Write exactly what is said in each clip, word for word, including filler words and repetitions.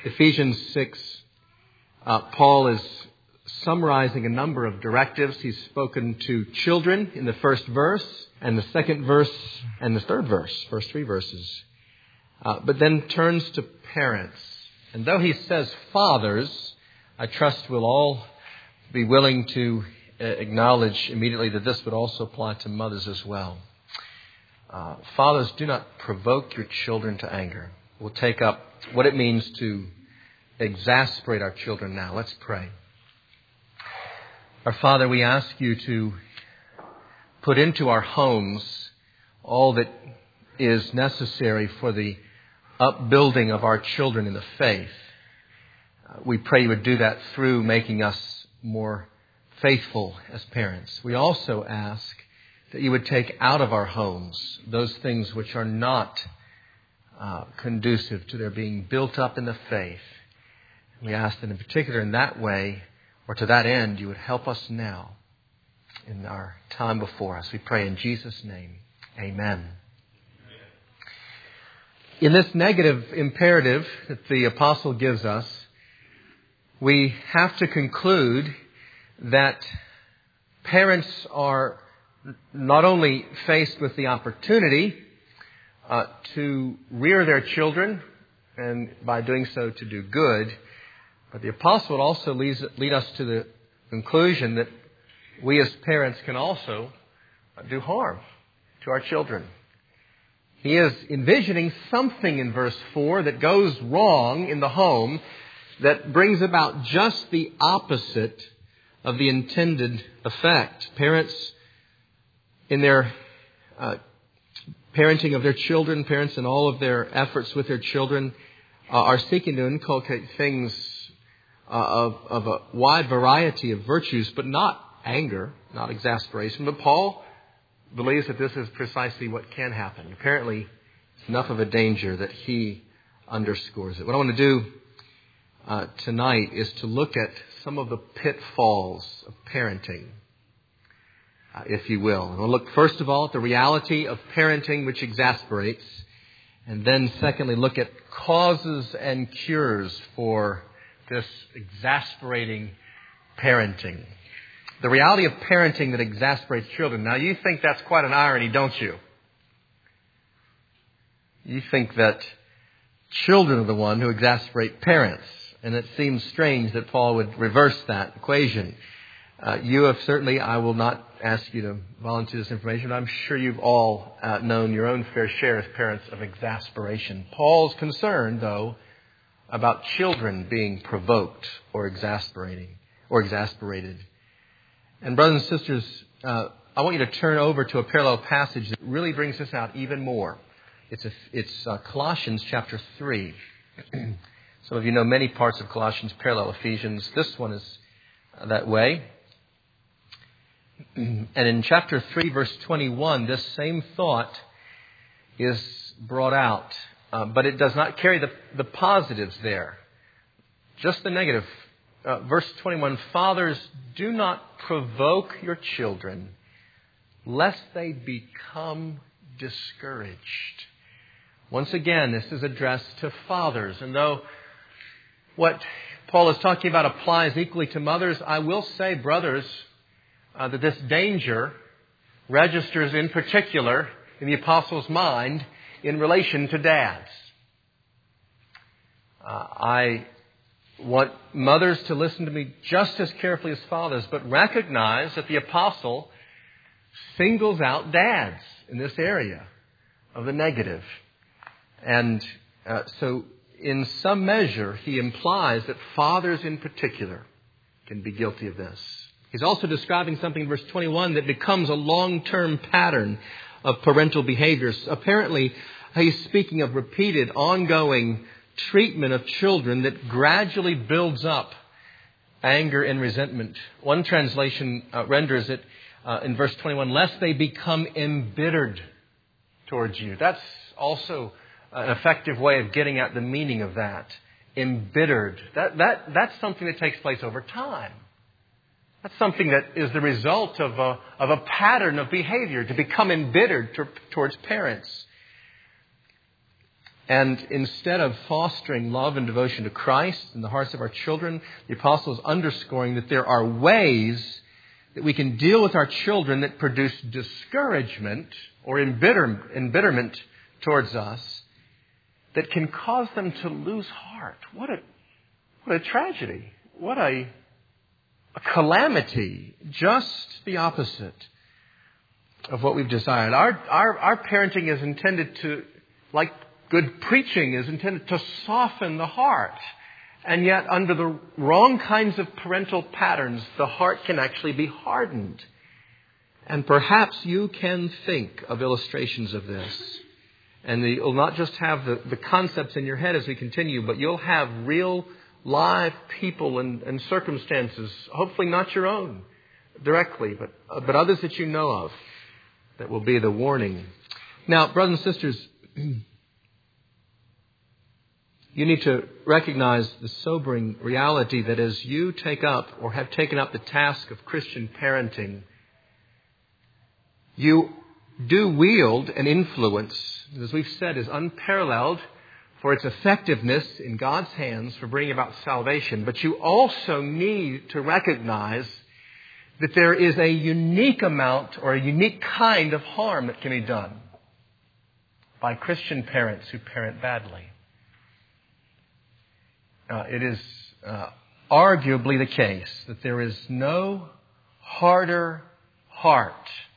Ephesians six, uh, Paul is summarizing a number of directives. He's spoken to children in the first verse, and the second verse, and the third verse, first three verses. Uh, but then turns to parents. And though he says fathers, I trust we'll all be willing to uh, acknowledge immediately that this would also apply to mothers as well. Uh, fathers, do not provoke your children to anger. We'll take up what it means to exasperate our children now. Let's pray. Our Father, we ask you to put into our homes all that is necessary for the upbuilding of our children in the faith. Uh, we pray you would do that through making us more faithful as parents. We also ask that you would take out of our homes those things which are not uh, conducive to their being built up in the faith. We ask that in particular in that way, or to that end, you would help us now in our time before us. We pray in Jesus' name. Amen. In this negative imperative that the apostle gives us, we have to conclude that parents are not only faced with the opportunity uh, to rear their children, and by doing so to do good, but the apostle also leads, lead us to the conclusion that we as parents can also do harm to our children. He is envisioning something in verse four that goes wrong in the home that brings about just the opposite of the intended effect. Parents, in their uh, parenting of their children, parents in all of their efforts with their children, uh, are seeking to inculcate things uh, of, of a wide variety of virtues, but not anger, not exasperation. But Paul believes that this is precisely what can happen. Apparently, it's enough of a danger that he underscores it. What I want to do uh, tonight is to look at some of the pitfalls of parenting, uh, if you will. And we'll look first of all at the reality of parenting which exasperates, and then secondly look at causes and cures for this exasperating parenting. The reality of parenting that exasperates children. Now, you think that's quite an irony, don't you? You think that children are the one who exasperate parents. And it seems strange that Paul would reverse that equation. Uh, you have certainly, I will not ask you to volunteer this information, but I'm sure you've all uh, known your own fair share as parents of exasperation. Paul's concerned, though, about children being provoked or exasperating or exasperated. And brothers and sisters, uh, I want you to turn over to a parallel passage that really brings this out even more. It's a, it's uh, Colossians chapter three. Some of you know many parts of Colossians parallel Ephesians. This one is uh, that way. And in chapter three, verse twenty-one, this same thought is brought out. Uh, but it does not carry the, the positives there. Just the negative. Uh, verse twenty-one, fathers, do not provoke your children, lest they become discouraged. Once again, this is addressed to fathers. And though what Paul is talking about applies equally to mothers, I will say, brothers, uh, that this danger registers in particular in the apostle's mind in relation to dads. Uh, I want mothers to listen to me just as carefully as fathers, but recognize that the apostle singles out dads in this area of the negative. And uh, so in some measure, he implies that fathers in particular can be guilty of this. He's also describing something in verse twenty-one that becomes a long-term pattern of parental behaviors. Apparently, he's speaking of repeated, ongoing treatment of children that gradually builds up anger and resentment. One translation uh, renders it uh, in verse twenty-one, lest they become embittered towards you. That's also an effective way of getting at the meaning of that. Embittered. That, that, that's something that takes place over time. That's something that is the result of a, of a pattern of behavior, to become embittered to, towards parents. And instead of fostering love and devotion to Christ in the hearts of our children, the apostle is underscoring that there are ways that we can deal with our children that produce discouragement or embitter, embitterment towards us that can cause them to lose heart. What a, what a tragedy. What a, a calamity. Just the opposite of what we've desired. Our, our, our parenting is intended to, like good preaching, is intended to soften the heart. And yet, under the wrong kinds of parental patterns, the heart can actually be hardened. And perhaps you can think of illustrations of this. And you'll not just have the, the concepts in your head as we continue, but you'll have real, live people and, and circumstances, hopefully not your own directly, but, uh, but others that you know of, that will be the warning. Now, brothers and sisters, you need to recognize the sobering reality that as you take up or have taken up the task of Christian parenting, you do wield an influence, as we've said, is unparalleled for its effectiveness in God's hands for bringing about salvation. But you also need to recognize that there is a unique amount or a unique kind of harm that can be done by Christian parents who parent badly. Uh, it is uh, arguably the case that there is no harder heart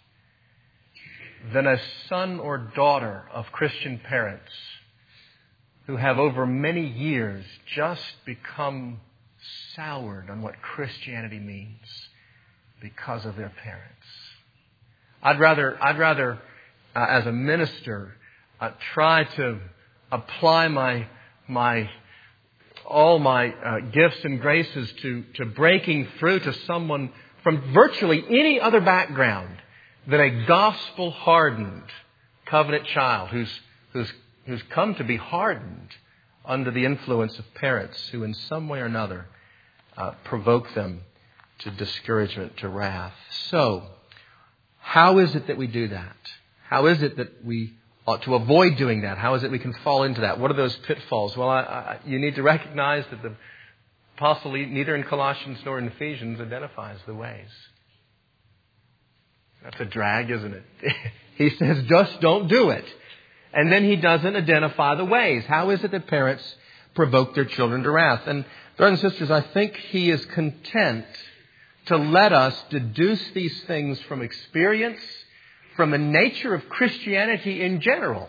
than a son or daughter of Christian parents who have over many years just become soured on what Christianity means because of their parents. I'd rather, I'd rather, uh, as a minister, uh, try to apply my my all my uh, gifts and graces to, to breaking through to someone from virtually any other background than a gospel-hardened covenant child who's, who's, who's come to be hardened under the influence of parents who in some way or another uh, provoke them to discouragement, to wrath. So, how is it that we do that? How is it that we ought to avoid doing that? How is it we can fall into that? What are those pitfalls? Well, I, I, you need to recognize that the apostle neither in Colossians nor in Ephesians identifies the ways. That's a drag, isn't it? He says, just don't do it. And then he doesn't identify the ways. How is it that parents provoke their children to wrath? And brothers and sisters, I think he is content to let us deduce these things from experience, from the nature of Christianity in general.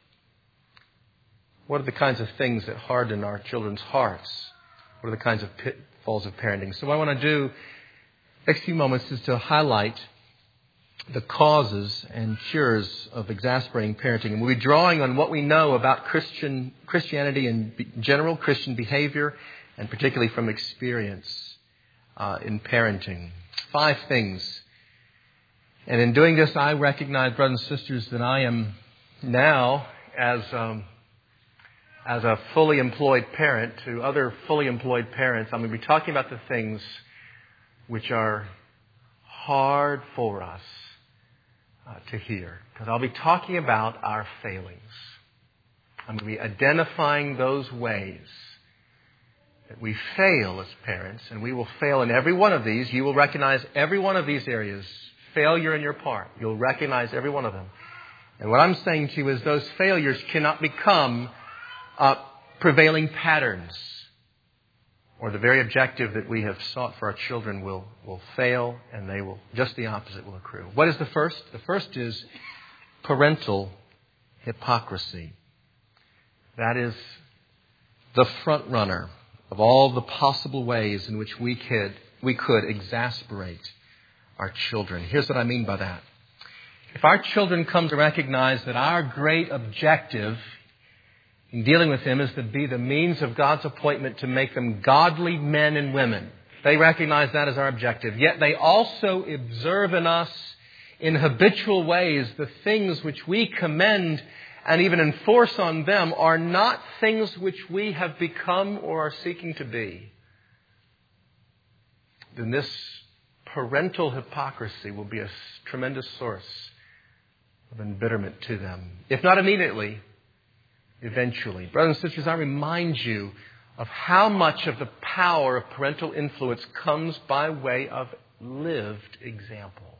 What are the kinds of things that harden our children's hearts? What are the kinds of pitfalls of parenting? So what I want to do next few moments is to highlight the causes and cures of exasperating parenting. And we'll be drawing on what we know about Christian Christianity and general Christian behavior, and particularly from experience uh, in parenting. Five things. And in doing this, I recognize, brothers and sisters, that I am now, as um, as a fully employed parent to other fully employed parents, I'm going to be talking about the things which are hard for us uh, to hear. Because I'll be talking about our failings. I'm going to be identifying those ways that we fail as parents, and we will fail in every one of these. You will recognize every one of these areas. Failure in your part. You'll recognize every one of them. And what I'm saying to you is those failures cannot become uh, prevailing patterns, or the very objective that we have sought for our children will, will fail, and they will, just the opposite will accrue. What is the first? The first is parental hypocrisy. That is the front runner of all the possible ways in which we could, we could exasperate our children. Here's what I mean by that. If our children come to recognize that our great objective in dealing with them is to be the means of God's appointment to make them godly men and women, they recognize that as our objective. Yet they also observe in us in habitual ways the things which we commend and even enforce on them are not things which we have become or are seeking to be. Then this parental hypocrisy will be a tremendous source of embitterment to them. If not immediately, eventually. Brothers and sisters, I remind you of how much of the power of parental influence comes by way of lived example.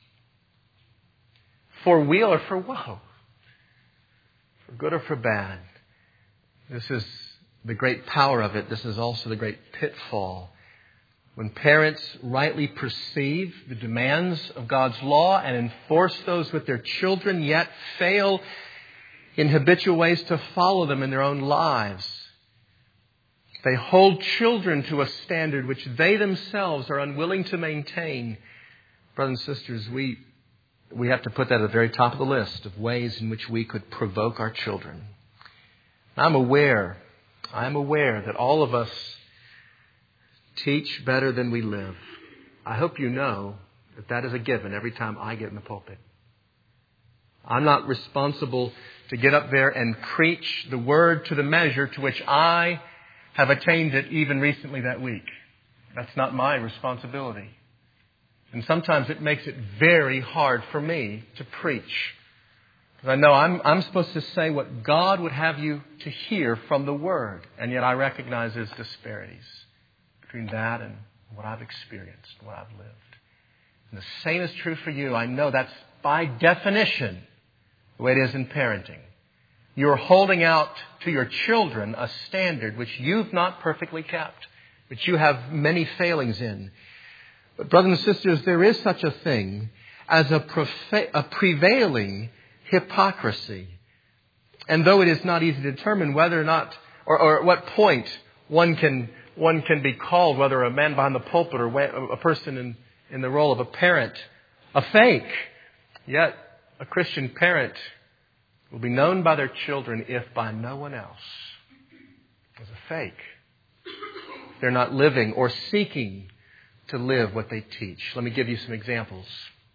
For weal or for woe. For good or for bad. This is the great power of it. This is also the great pitfall. When parents rightly perceive the demands of God's law and enforce those with their children, yet fail in habitual ways to follow them in their own lives. They hold children to a standard which they themselves are unwilling to maintain. Brothers and sisters, we, we have to put that at the very top of the list of ways in which we could provoke our children. I'm aware, I'm aware that all of us teach better than we live. I hope you know that that is a given every time I get in the pulpit. I'm not responsible to get up there and preach the word to the measure to which I have attained it even recently that week. That's not my responsibility. And sometimes it makes it very hard for me to preach. Because I know I'm, I'm supposed to say what God would have you to hear from the Word. And yet I recognize there's disparities between that and what I've experienced, what I've lived. And the same is true for you. I know that's by definition the way it is in parenting. You're holding out to your children a standard which you've not perfectly kept, which you have many failings in. But brothers and sisters, there is such a thing as a, prefa- a prevailing hypocrisy. And though it is not easy to determine whether or not, or, or at what point one can one can be called, whether a man behind the pulpit or a person in, in the role of a parent, a fake, yet a Christian parent will be known by their children, if by no one else, as a fake. They're not living or seeking to live what they teach. Let me give you some examples.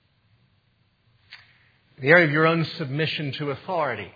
In the area of your own submission to authority.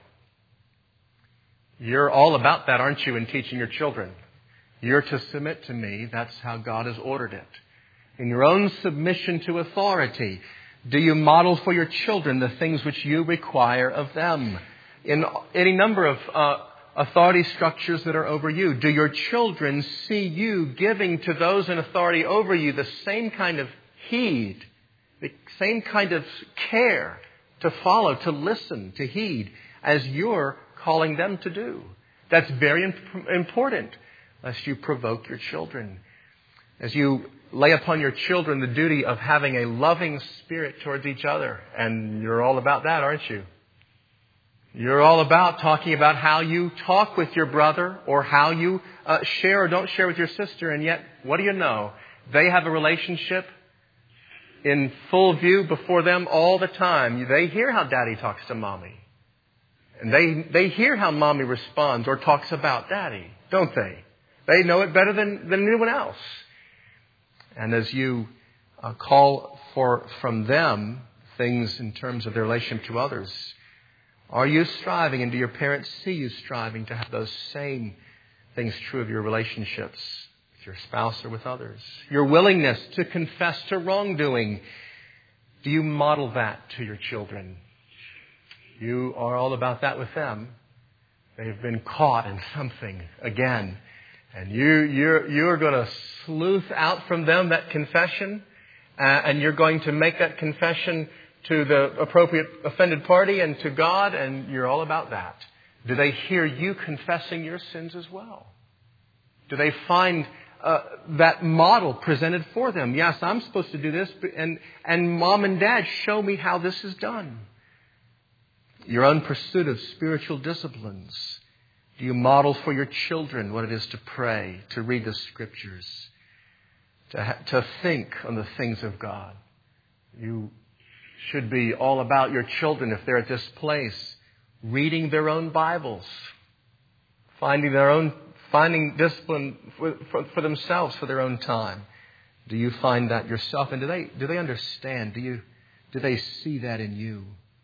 You're all about that, aren't you, in teaching your children? You're to submit to me. That's how God has ordered it. In your own submission to authority, do you model for your children the things which you require of them? In any number of uh, authority structures that are over you, do your children see you giving to those in authority over you the same kind of heed, the same kind of care to follow, to listen, to heed, as you're calling them to do? That's very imp- important, lest you provoke your children. As you lay upon your children the duty of having a loving spirit towards each other. And you're all about that, aren't you? You're all about talking about how you talk with your brother or how you uh, share or don't share with your sister. And yet, what do you know? They have a relationship in full view before them all the time. They hear how daddy talks to mommy. And they, they hear how mommy responds or talks about daddy, don't they? They know it better than, than anyone else. And as you uh, call for from them things in terms of their relationship to others, are you striving, and do your parents see you striving to have those same things true of your relationships with your spouse or with others? Your willingness to confess to wrongdoing, do you model that to your children? You are all about that with them. They've been caught in something again. And you, you're, you're going to sleuth out from them that confession, uh, and you're going to make that confession to the appropriate offended party and to God, and you're all about that. Do they hear you confessing your sins as well? Do they find uh, that model presented for them? Yes, I'm supposed to do this, and, and mom and dad, show me how this is done. Your own pursuit of spiritual disciplines. Do you model for your children what it is to pray, to read the Scriptures, to ha- to think on the things of God? You should be all about your children, if they're at this place, reading their own Bibles, finding their own, finding discipline for, for, for themselves for their own time. Do you find that yourself? And do they do they understand? Do you do they see that in you?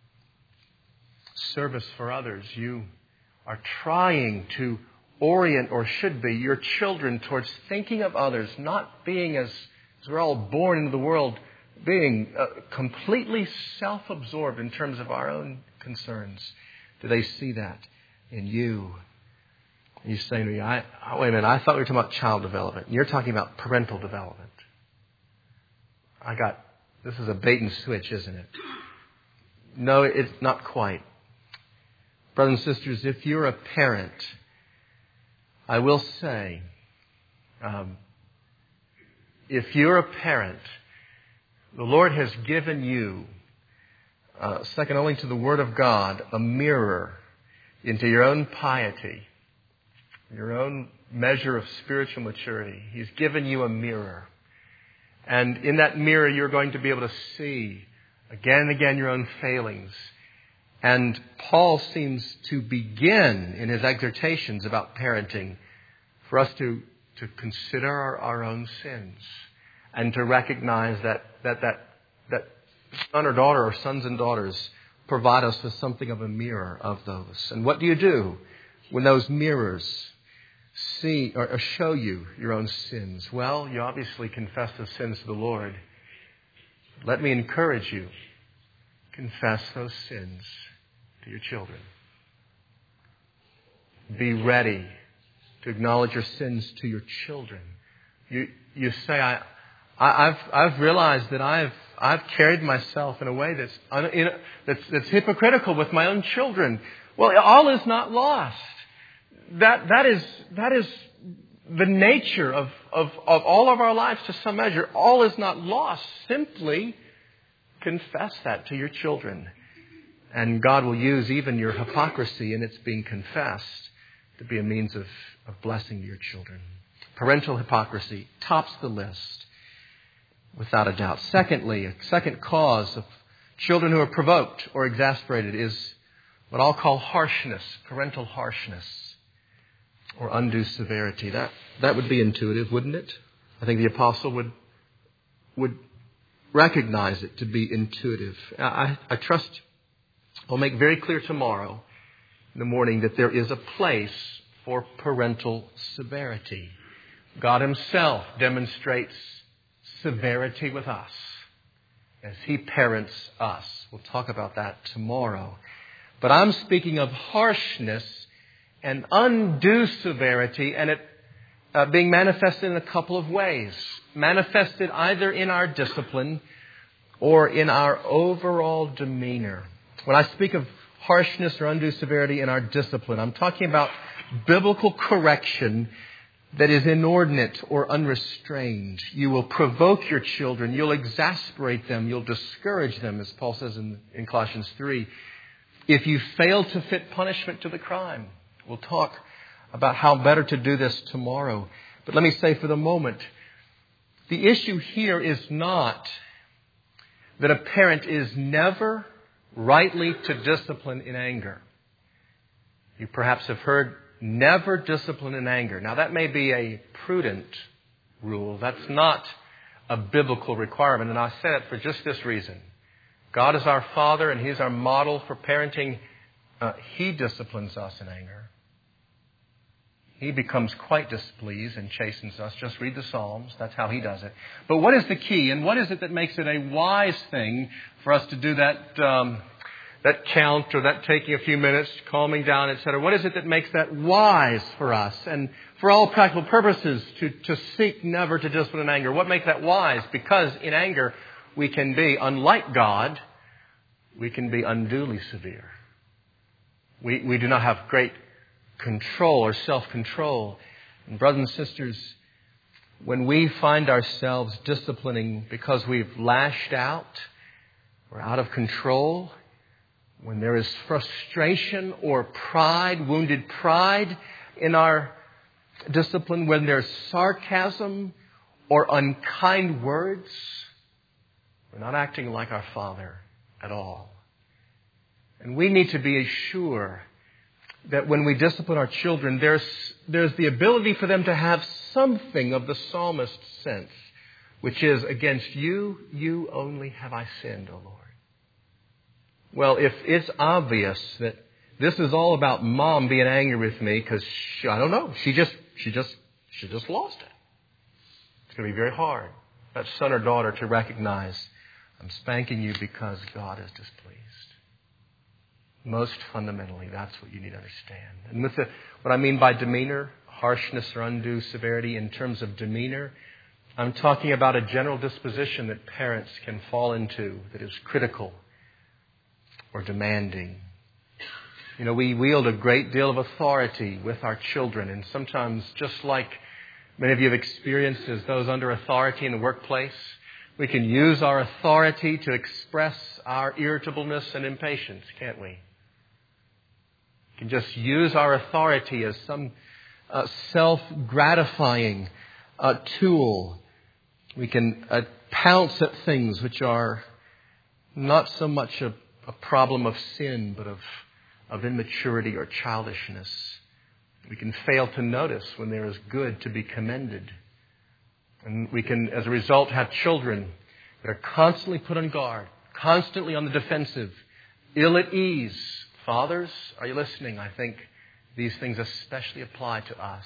Service for others. You are trying to orient, or should be, your children towards thinking of others, not being as, as we're all born into the world, being uh, completely self-absorbed in terms of our own concerns. Do they see that? in you. You say to me, I, oh, wait a minute, I thought we were talking about child development. You're talking about parental development. I got, this is a bait and switch, isn't it? No, it's not quite. Brothers and sisters, if you're a parent, I will say, um, if you're a parent, the Lord has given you, uh, second only to the Word of God, a mirror into your own piety, your own measure of spiritual maturity. He's given you a mirror. And in that mirror, you're going to be able to see again and again your own failings. And Paul seems to begin in his exhortations about parenting for us to, to consider our, our own sins and to recognize that, that, that, that son or daughter or sons and daughters provide us with something of a mirror of those. And what do you do when those mirrors see or show you your own sins? Well, you obviously confess those sins to the Lord. Let me encourage you. Confess those sins to your children. Be ready to acknowledge your sins to your children. You you say, I, I I've I've realized that I've I've carried myself in a way that's un, in, that's that's hypocritical with my own children. Well, all is not lost. That that is that is the nature of, of, of all of our lives to some measure. All is not lost. Simply confess that to your children. And God will use even your hypocrisy in its being confessed to be a means of, of blessing to your children. Parental hypocrisy tops the list, without a doubt. Secondly, a second cause of children who are provoked or exasperated is what I'll call harshness, parental harshness, or undue severity. That that would be intuitive, wouldn't it? I think the apostle would would recognize it to be intuitive. I, I trust I'll make very clear tomorrow in the morning that there is a place for parental severity. God Himself demonstrates severity with us as He parents us. We'll talk about that tomorrow. But I'm speaking of harshness and undue severity, and it uh, being manifested in a couple of ways. Manifested either in our discipline or in our overall demeanor. When I speak of harshness or undue severity in our discipline, I'm talking about biblical correction that is inordinate or unrestrained. You will provoke your children. You'll exasperate them. You'll discourage them, as Paul says in, in Colossians three, if you fail to fit punishment to the crime. We'll talk about how better to do this tomorrow. But let me say for the moment, the issue here is not that a parent is never rightly to discipline in anger. You perhaps have heard, never discipline in anger. Now that may be a prudent rule. That's not a biblical requirement. And I say that for just this reason. God is our Father and He's our model for parenting. Uh, he disciplines us in anger. He becomes quite displeased and chastens us. Just read the Psalms. That's how He does it. But what is the key? And what is it that makes it a wise thing for us to do that um, that count or that taking a few minutes, calming down, et cetera? What is it that makes that wise for us? And for all practical purposes, to, to seek never to discipline in anger. What makes that wise? Because in anger, we can be, unlike God, we can be unduly severe. We, we do not have great control or self-control. And brothers and sisters, when we find ourselves disciplining because we've lashed out, we're out of control, when there is frustration or pride, wounded pride in our discipline, when there's sarcasm or unkind words, we're not acting like our Father at all. And we need to be sure that when we discipline our children, there's there's the ability for them to have something of the psalmist's sense, which is, against you, you only have I sinned, O Lord. Well, if it's obvious that this is all about mom being angry with me because, I don't know, she just she just she just lost it. It's going to be very hard, that son or daughter, to recognize I'm spanking you because God is displeased. Most fundamentally, that's what you need to understand. And with the, what I mean by demeanor, harshness or undue severity in terms of demeanor, I'm talking about a general disposition that parents can fall into that is critical or demanding. You know, we wield a great deal of authority with our children, and sometimes, just like many of you have experienced as those under authority in the workplace, we can use our authority to express our irritableness and impatience, can't we? We can just use our authority as some uh, self-gratifying uh, tool. We can uh, pounce at things which are not so much a, a problem of sin, but of, of immaturity or childishness. We can fail to notice when there is good to be commended. And we can, as a result, have children that are constantly put on guard, constantly on the defensive, ill at ease. Fathers, are you listening? I think these things especially apply to us.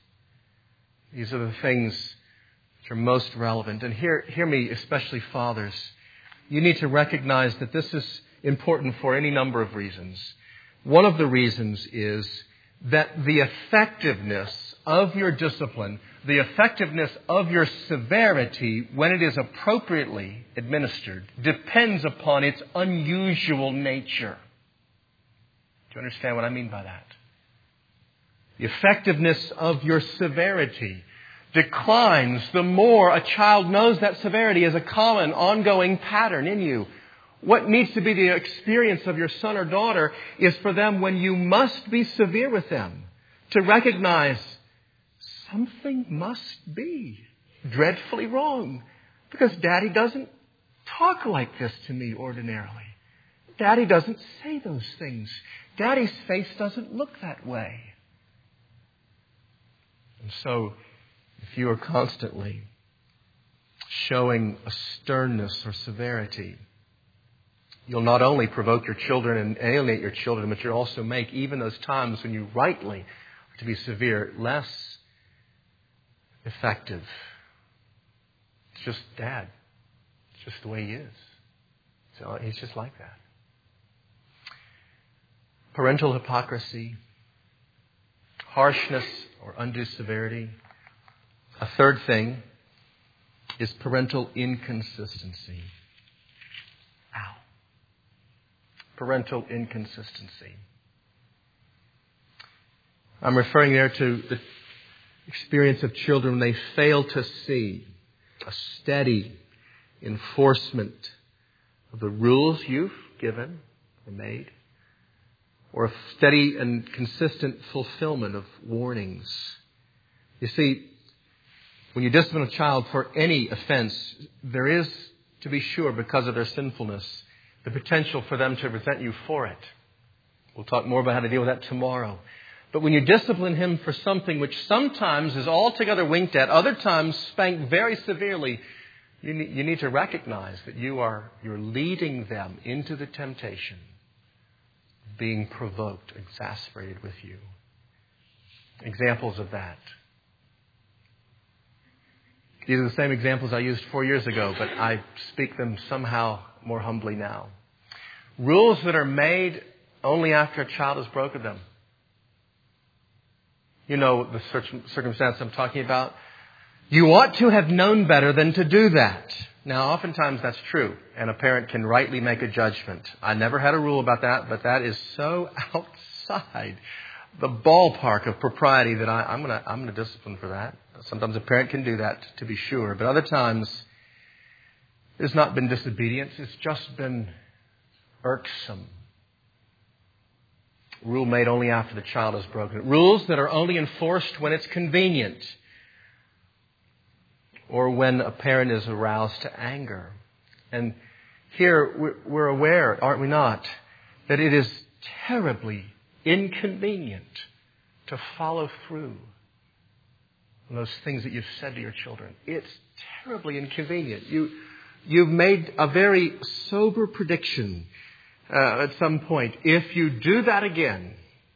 These are the things which are most relevant. And hear, hear me, especially fathers. You need to recognize that this is important for any number of reasons. One of the reasons is that the effectiveness of your discipline, the effectiveness of your severity when it is appropriately administered, depends upon its unusual nature. Do you understand what I mean by that? The effectiveness of your severity declines the more a child knows that severity is a common, ongoing pattern in you. What needs to be the experience of your son or daughter is for them, when you must be severe with them, to recognize something must be dreadfully wrong, because Daddy doesn't talk like this to me ordinarily. Daddy doesn't say those things. Daddy's face doesn't look that way. And so, if you are constantly showing a sternness or severity, you'll not only provoke your children and alienate your children, but you'll also make even those times when you rightly are to be severe less effective. It's just Dad. It's just the way he is. So he's just like that. Parental hypocrisy, harshness or undue severity. A third thing is parental inconsistency. Ow. Parental inconsistency. I'm referring there to the experience of children when they fail to see a steady enforcement of the rules you've given or made, or a steady and consistent fulfillment of warnings. You see, when you discipline a child for any offense, there is, to be sure, because of their sinfulness, the potential for them to resent you for it. We'll talk more about how to deal with that tomorrow. But when you discipline him for something which sometimes is altogether winked at, other times spanked very severely, you need, you need to recognize that you are you're leading them into the temptation of being provoked, exasperated with you. Examples of that. These are the same examples I used four years ago, but I speak them somehow more humbly now. Rules that are made only after a child has broken them. You know the circumstance I'm talking about. You ought to have known better than to do that. Now, oftentimes that's true, and a parent can rightly make a judgment. I never had a rule about that, but that is so outside the ballpark of propriety that I, I'm going to I'm going to discipline for that. Sometimes a parent can do that, to be sure, but other times it's not been disobedience. It's just been irksome. Rule made only after the child is broken. Rules that are only enforced when it's convenient, or when a parent is aroused to anger. And here we're aware, aren't we not, that it is terribly inconvenient to follow through on those things that you've said to your children. It's terribly inconvenient. You, you've made a very sober prediction uh, at some point. If you do that again,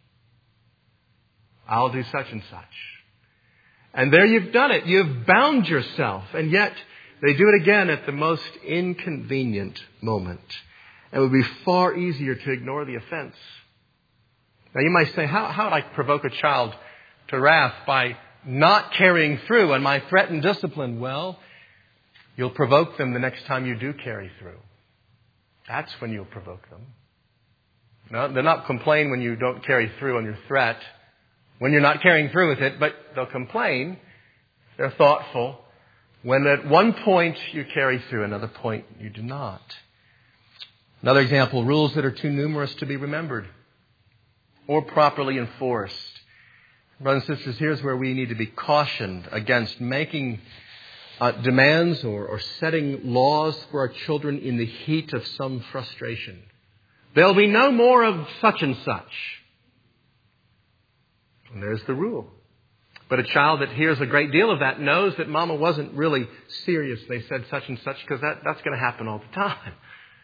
I'll do such and such. And there you've done it. You've bound yourself. And yet they do it again at the most inconvenient moment. it would be far easier to ignore the offense. Now you might say, how, how would I provoke a child to wrath? By not carrying through on my threat and discipline. Well, you'll provoke them the next time you do carry through. That's when you'll provoke them. No, they'll not complain when you don't carry through on your threat, when you're not carrying through with it, but they'll complain. They're thoughtful when at one point you carry through, another point you do not. Another example, rules that are too numerous to be remembered or properly enforced. Brothers and sisters, here's where we need to be cautioned against making uh, demands or, or setting laws for our children in the heat of some frustration. There'll be no more of such and such. And there's the rule. But a child that hears a great deal of that knows that Mama wasn't really serious. They said such and such because that, that's going to happen all the time.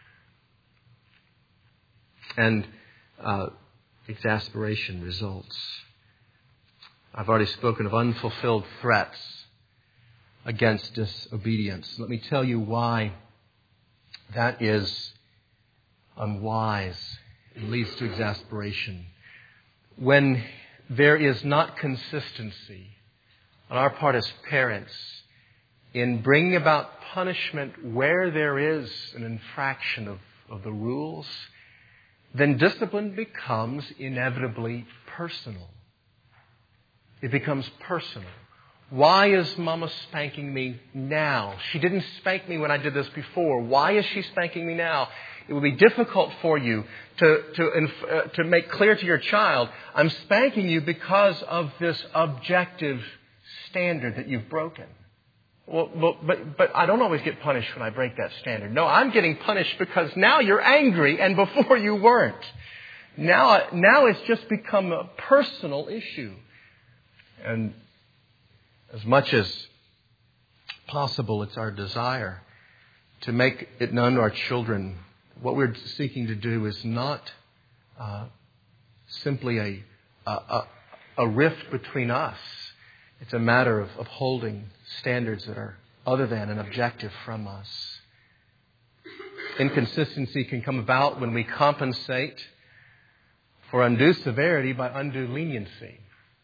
And uh, exasperation results. I've already spoken of unfulfilled threats against disobedience. Let me tell you why that is unwise. It leads to exasperation. When there is not consistency on our part as parents in bringing about punishment where there is an infraction of, of the rules, then discipline becomes inevitably personal. It becomes personal. Why is Mama spanking me now? She didn't spank me when I did this before. Why is she spanking me now? It will be difficult for you to, to, uh, to make clear to your child, I'm spanking you because of this objective standard that you've broken. Well, but, but, but I don't always get punished when I break that standard. No, I'm getting punished because now you're angry and before you weren't. Now, now it's just become a personal issue. And as much as possible, it's our desire to make it known to our children. What we're seeking to do is not uh, simply a, a, a rift between us. It's a matter of, of holding standards that are other than and objective from us. Inconsistency can come about when we compensate for undue severity by undue leniency.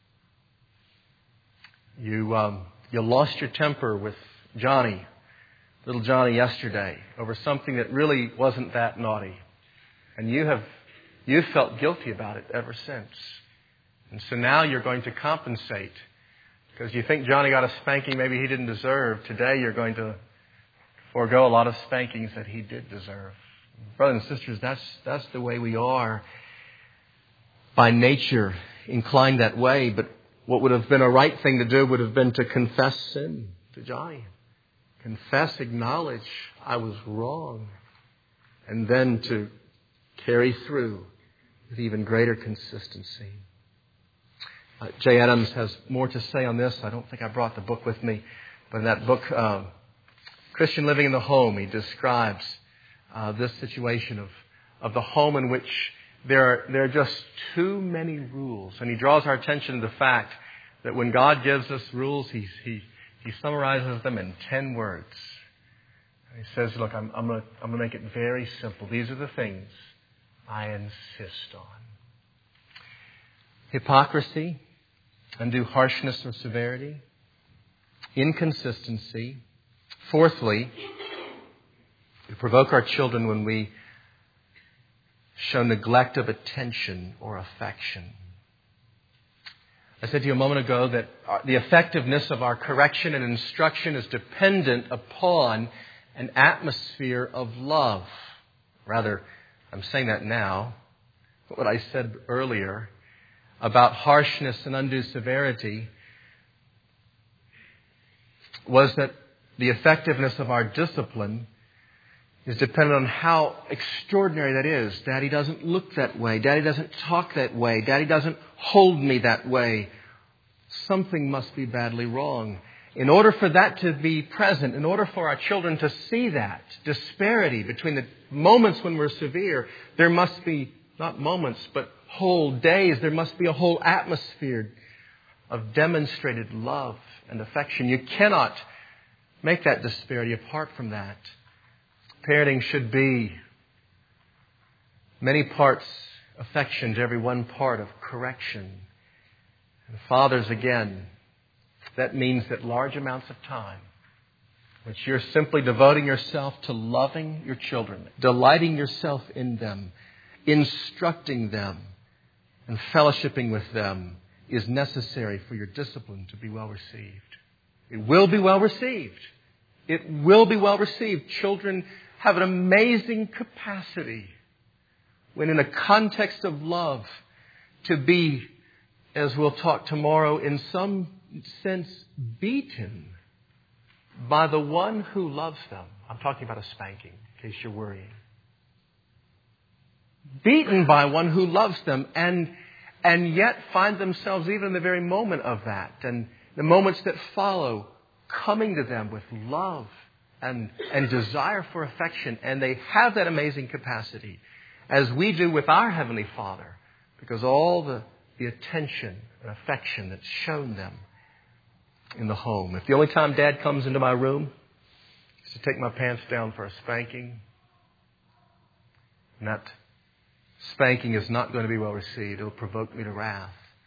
You um, you lost your temper with Johnny, little Johnny, yesterday over something that really wasn't that naughty, and you have you felt guilty about it ever since. And so now you're going to compensate because you think Johnny got a spanking maybe he didn't deserve. Today you're going to forego a lot of spankings that he did deserve. Brothers and sisters, that's that's the way we are by nature, inclined that way, but what would have been a right thing to do would have been to confess sin to Johnny. Confess, acknowledge I was wrong. And then to carry through with even greater consistency. Uh, Jay Adams has more to say on this. I don't think I brought the book with me. But in that book, uh, Christian Living in the Home, he describes uh, this situation of, of the home in which There are, there are just too many rules. And he draws our attention to the fact that when God gives us rules, he, he, he summarizes them in ten words. And he says, look, I'm, I'm going to I'm going to make it very simple. These are the things I insist on. Hypocrisy, undue harshness or severity, inconsistency. Fourthly, we provoke our children when we show neglect of attention or affection. I said to you a moment ago that the effectiveness of our correction and instruction is dependent upon an atmosphere of love. Rather, I'm saying that now. But what I said earlier about harshness and undue severity was that the effectiveness of our discipline is dependent on how extraordinary that is. Daddy doesn't look that way. Daddy doesn't talk that way. Daddy doesn't hold me that way. Something must be badly wrong. In order for that to be present, in order for our children to see that disparity between the moments when we're severe, there must be not moments, but whole days. There must be a whole atmosphere of demonstrated love and affection. You cannot make that disparity apart from that. Parenting should be many parts affection to every one part of correction. And fathers, again, that means that large amounts of time, which you're simply devoting yourself to loving your children, delighting yourself in them, instructing them, and fellowshipping with them, is necessary for your discipline to be well received. It will be well received. It will be well received. Children have an amazing capacity, when in a context of love, to be, as we'll talk tomorrow, in some sense beaten by the one who loves them. I'm talking about a spanking, in case you're worrying. Beaten by one who loves them, and and yet find themselves, even in the very moment of that, and the moments that follow, coming to them with love and, and desire for affection. And they have that amazing capacity, as we do with our Heavenly Father, because all the, the attention and affection that's shown them in the home. If the only time Dad comes into my room is to take my pants down for a spanking, and that spanking is not going to be well received. It'll provoke me to wrath.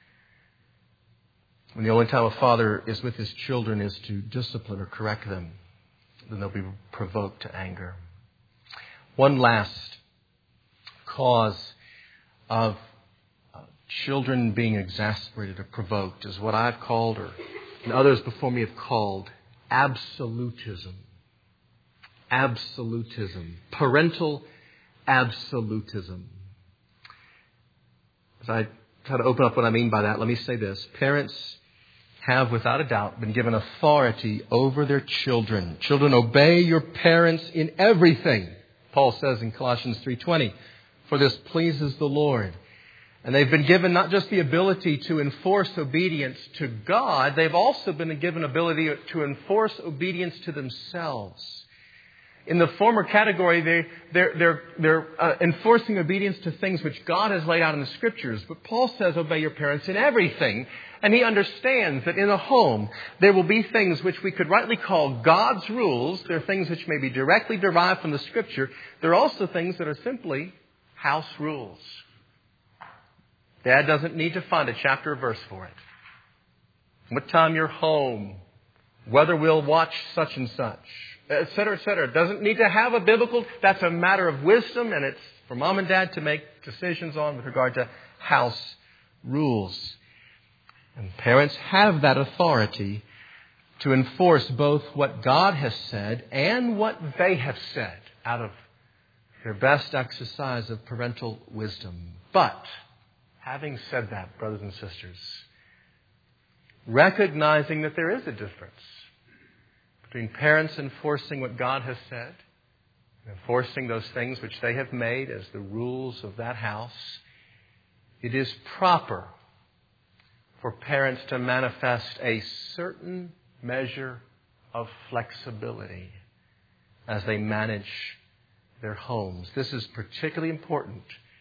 When the only time a father is with his children is to discipline or correct them, then they'll be provoked to anger. One last cause of uh, children being exasperated or provoked is what I've called, or and others before me have called, absolutism. Absolutism. Parental absolutism. As I try to open up what I mean by that, let me say this. Parents have, without a doubt, been given authority over their children. Children, obey your parents in everything, Paul says in Colossians three twenty, for this pleases the Lord. And they've been given not just the ability to enforce obedience to God, they've also been given ability to enforce obedience to themselves. In the former category, they, they're, they're, they're uh, enforcing obedience to things which God has laid out in the Scriptures. But Paul says, obey your parents in everything. And he understands that in a home, there will be things which we could rightly call God's rules. There are things which may be directly derived from the Scripture. There are also things that are simply house rules. Dad doesn't need to find a chapter or verse for it. What time you're home, whether we'll watch such and such, et cetera, et cetera. It doesn't need to have a biblical, that's a matter of wisdom, and it's for mom and dad to make decisions on with regard to house rules. And parents have that authority to enforce both what God has said and what they have said out of their best exercise of parental wisdom. But, having said that, brothers and sisters, recognizing that there is a difference between parents enforcing what God has said, and enforcing those things which they have made as the rules of that house, it is proper for parents to manifest a certain measure of flexibility as they manage their homes. This is particularly important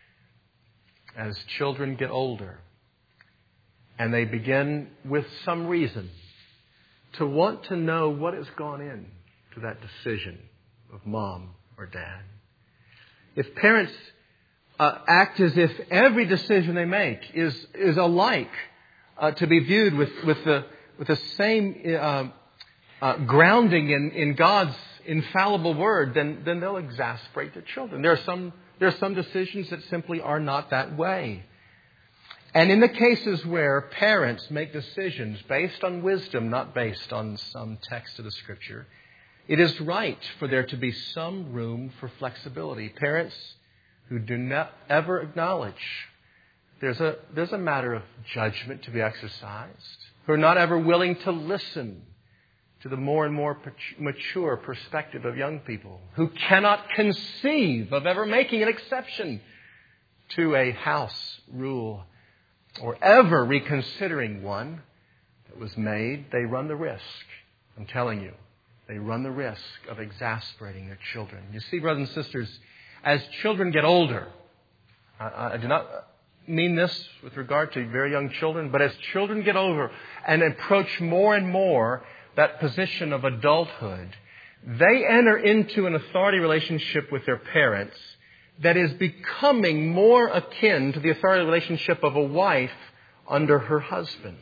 as children get older and they begin, with some reason, to want to know what has gone in to that decision of mom or dad. If parents uh, act as if every decision they make is is alike, uh, to be viewed with with the with the same uh, uh, grounding in, in God's infallible word, then then they'll exasperate their children. There are some there are some decisions that simply are not that way. And in the cases where parents make decisions based on wisdom, not based on some text of the Scripture, it is right for there to be some room for flexibility. Parents who do not ever acknowledge there's a, there's a matter of judgment to be exercised, who are not ever willing to listen to the more and more mature perspective of young people, who cannot conceive of ever making an exception to a house rule, or ever reconsidering one that was made, they run the risk. I'm telling you, they run the risk of exasperating their children. You see, brothers and sisters, as children get older, I, I do not mean this with regard to very young children, but as children get older and approach more and more that position of adulthood, they enter into an authority relationship with their parents that is becoming more akin to the authority relationship of a wife under her husband.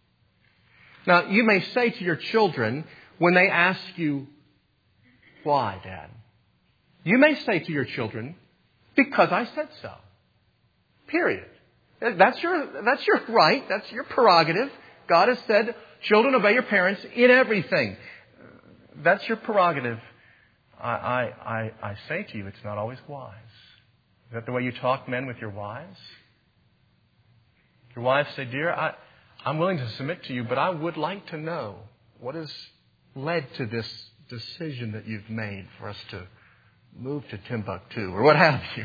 Now, you may say to your children when they ask you, "Why, Dad?" You may say to your children, "Because I said so." Period. That's your, that's your right. That's your prerogative. God has said, children, obey your parents in everything. That's your prerogative. I, I, I, I say to you, it's not always wise. Is that the way you talk, men, with your wives? Your wives say, "Dear, I, I'm willing to submit to you, but I would like to know what has led to this decision that you've made for us to move to Timbuktu," or what have you.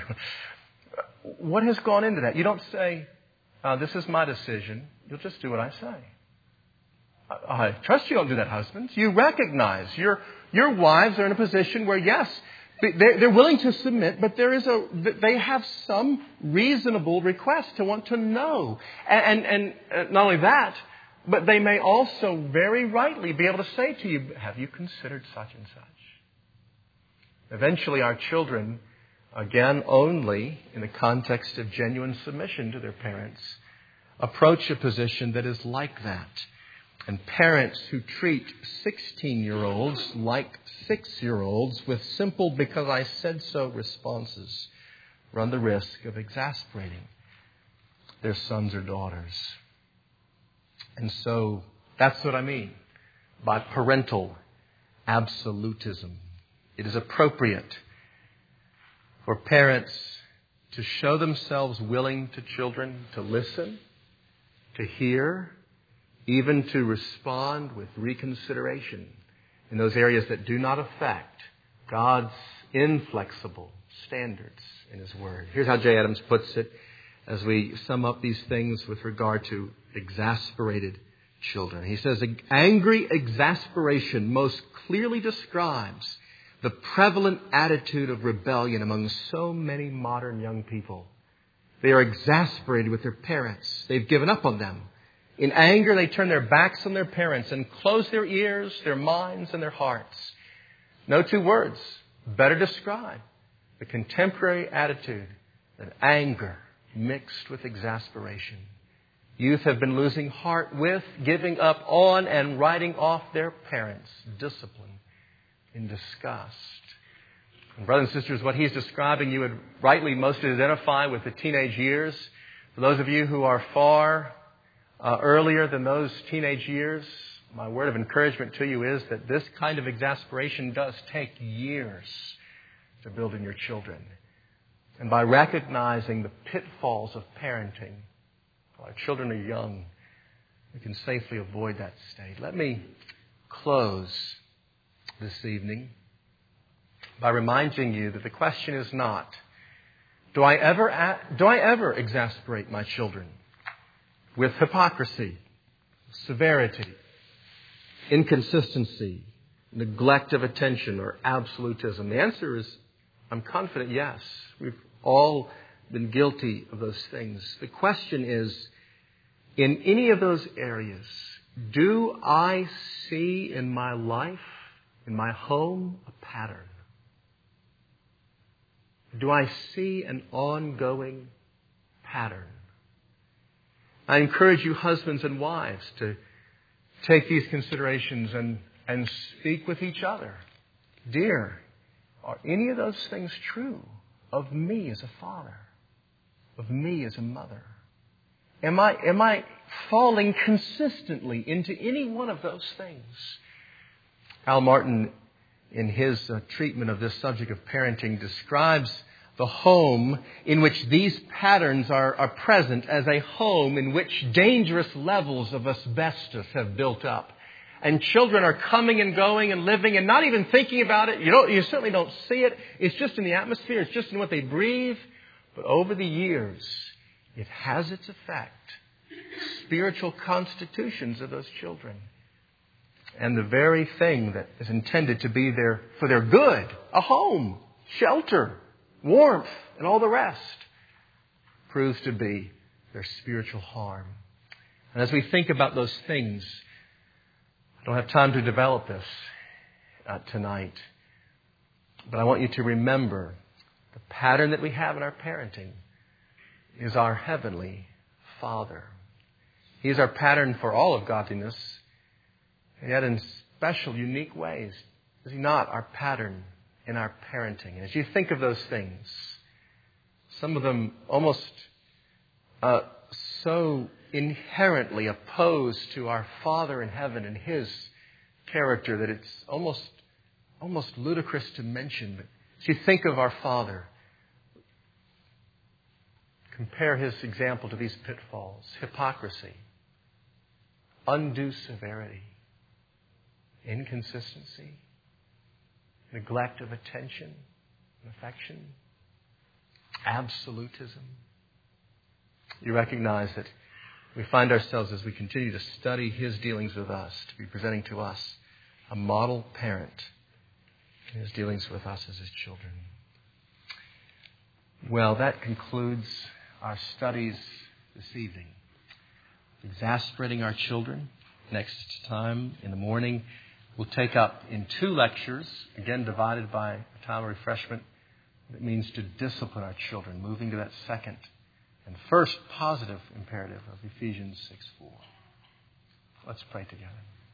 What has gone into that? You don't say, uh, "This is my decision." You'll just do what I say. I, I trust you don't do that, husbands. You recognize your your wives are in a position where, yes, they're, they're willing to submit, but there is a they have some reasonable request to want to know. And, and, and not only that, but they may also very rightly be able to say to you, "Have you considered such and such?" Eventually, our children, again, only in the context of genuine submission to their parents, approach a position that is like that. And parents who treat sixteen-year-olds like six-year-olds with simple "because I said so" responses run the risk of exasperating their sons or daughters. And so that's what I mean by parental absolutism. It is appropriate for parents to show themselves willing to children to listen, to hear, even to respond with reconsideration in those areas that do not affect God's inflexible standards in His Word. Here's how Jay Adams puts it as we sum up these things with regard to exasperated children. He says, "Angry exasperation most clearly describes the prevalent attitude of rebellion among so many modern young people. They are exasperated with their parents. They've given up on them. In anger, they turn their backs on their parents and close their ears, their minds, and their hearts." No two words better describe the contemporary attitude than anger mixed with exasperation. Youth have been losing heart with, giving up on, and writing off their parents' discipline in disgust. And brothers and sisters, what he's describing you would rightly most identify with the teenage years. For those of you who are far uh, earlier than those teenage years, my word of encouragement to you is that this kind of exasperation does take years to build in your children. And by recognizing the pitfalls of parenting while our children are young, we can safely avoid that state. Let me close this evening by reminding you that the question is not, do I ever, do I ever exasperate my children with hypocrisy, severity, inconsistency, neglect of attention, or absolutism? The answer is, I'm confident, yes. We've all been guilty of those things. The question is, in any of those areas, do I see in my life, in my home, a pattern? Do I see an ongoing pattern? I encourage you, husbands and wives, to take these considerations and, and speak with each other. Dear, are any of those things true of me as a father, of me as a mother? Am I, am I falling consistently into any one of those things? Al Martin, in his uh, treatment of this subject of parenting, describes the home in which these patterns are, are present as a home in which dangerous levels of asbestos have built up. And children are coming and going and living and not even thinking about it. You don't, you certainly don't see it. It's just in the atmosphere. It's just in what they breathe. But over the years, it has its effect. Spiritual constitutions of those children. And the very thing that is intended to be there for their good, a home, shelter, warmth, and all the rest, proves to be their spiritual harm. And as we think about those things, I don't have time to develop this uh, tonight, but I want you to remember The pattern that we have in our parenting is our Heavenly Father. He is our pattern for all of godliness, and yet in special, unique ways. Is He not our pattern in our parenting? And as you think of those things, some of them almost uh, so inherently opposed to our Father in heaven and His character that it's almost almost ludicrous to mention. But as you think of our Father, compare His example to these pitfalls: hypocrisy, undue severity, inconsistency, neglect of attention and affection, absolutism. You recognize that we find ourselves, as we continue to study His dealings with us, to be presenting to us a model parent in His dealings with us as His children. Well, that concludes our studies this evening. Exasperating our children. Next time in the morning, we'll take up in two lectures, again divided by a time of refreshment. It means to discipline our children, moving to that second and first positive imperative of Ephesians six four. Let's pray together.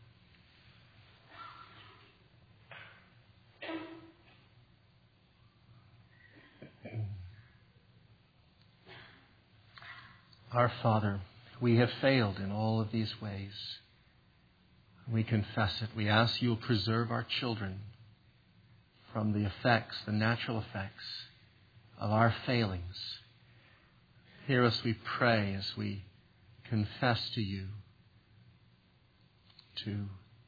Our Father, we have failed in all of these ways. We confess it. We ask You will preserve our children from the effects, the natural effects of our failings. Hear us, we pray, as we confess to You to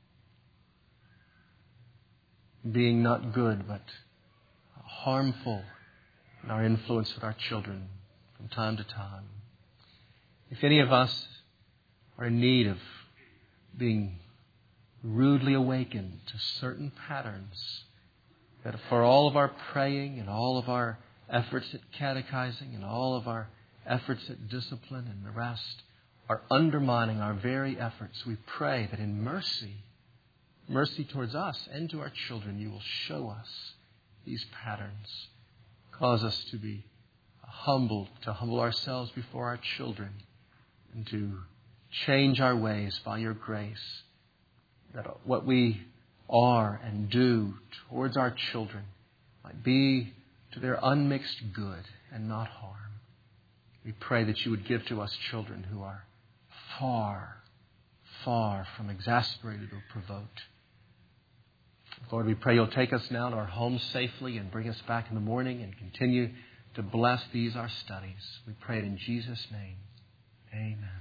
being not good but harmful in our influence with our children from time to time. If any of us are in need of being rudely awakened to certain patterns, that for all of our praying and all of our efforts at catechizing and all of our efforts at discipline and the rest are undermining our very efforts, we pray that in mercy, mercy towards us and to our children, You will show us these patterns. Cause us to be humbled, to humble ourselves before our children, and to change our ways by Your grace, that what we are and do towards our children might be to their unmixed good and not harm. We pray that You would give to us children who are far, far from exasperated or provoked. Lord, we pray You'll take us now to our homes safely and bring us back in the morning and continue to bless these our studies. We pray it in Jesus' name. Amen.